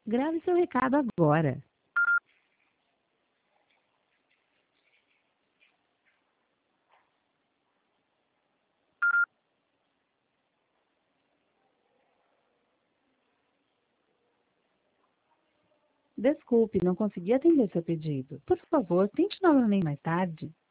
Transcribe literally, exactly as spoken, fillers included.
Grave seu recado agora. Desculpe, não consegui atender seu pedido. Por favor, tente novamente mais tarde.